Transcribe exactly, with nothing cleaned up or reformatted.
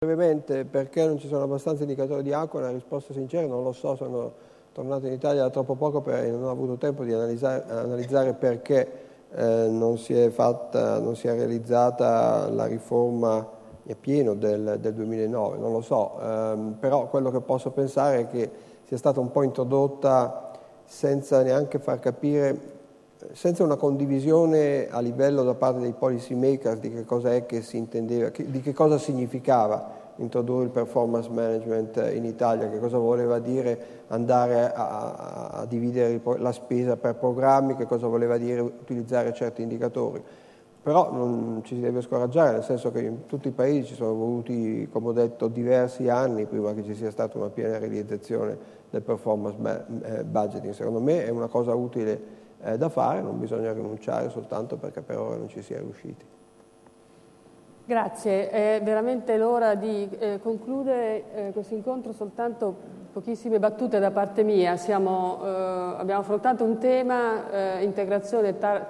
Brevemente, perché non ci sono abbastanza indicatori di acqua, la risposta sincera non lo so, sono tornato in Italia da troppo poco e non ho avuto tempo di analizzare, analizzare perché eh, non si è fatta, non si è realizzata la riforma a pieno del, del duemilanove, non lo so, ehm, però quello che posso pensare è che sia stata un po' introdotta senza neanche far capire, senza una condivisione a livello da parte dei policy makers di che cosa è che si intendeva, di che cosa significava introdurre il performance management in Italia, che cosa voleva dire andare a, a, a dividere la spesa per programmi, che cosa voleva dire utilizzare certi indicatori. Però non ci si deve scoraggiare, nel senso che in tutti i paesi ci sono voluti, come ho detto, diversi anni prima che ci sia stata una piena realizzazione del performance budgeting. Secondo me è una cosa utile eh, da fare, non bisogna rinunciare soltanto perché per ora non ci si è riusciti. Grazie, è veramente l'ora di eh, concludere eh, questo incontro, soltanto pochissime battute da parte mia. Siamo, eh, abbiamo affrontato un tema, eh, integrazione